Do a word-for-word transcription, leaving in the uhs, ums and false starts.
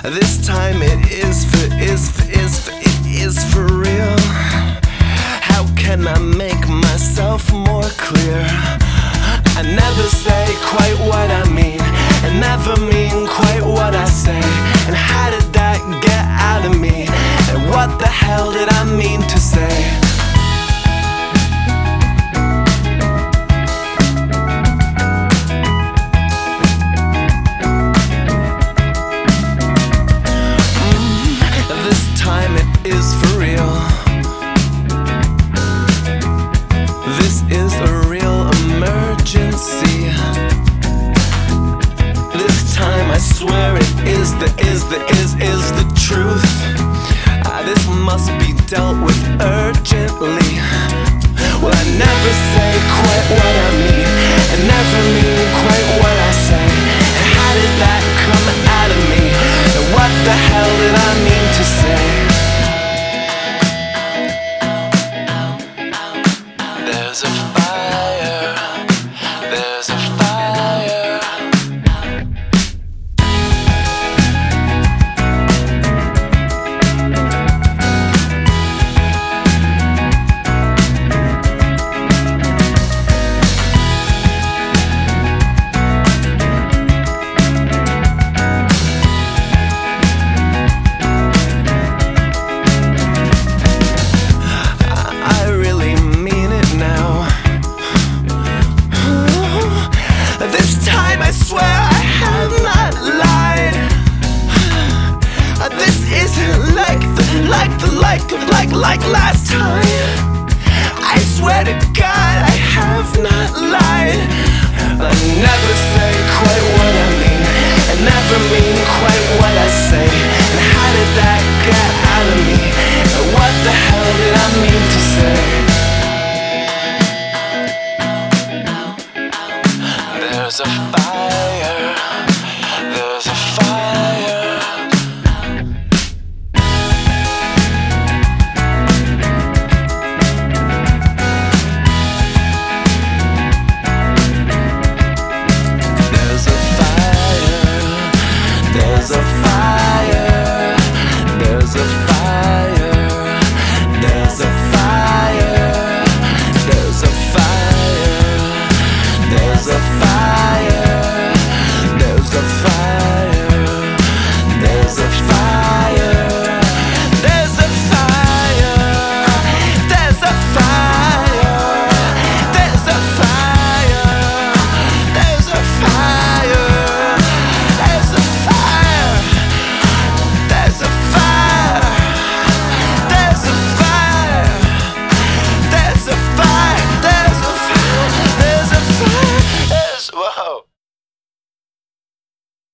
This time it is for, is for, is for, it is for real. How can I make myself more clear? I never say quite what I mean, and never mean quite what I say. And how did that get out of me? And what the hell did I mean to say? Is for real. This is a real emergency. This time I swear it is the, is the, is, is the truth. Ah, this must be dealt with urgently. Well, I never say quite what I mean, and never mean quite what I say. And how did that come out of me? And what the hell did I mean to say? There's a fire, there's a fire. I really mean it now. This time I swear I have not lied. This isn't like the, like the, like, like, like last time. I swear to God I have not lied. I never say quite what I mean, and never mean quite what I say. And how did that get out of me? And what the hell did I mean to say? There's a fire.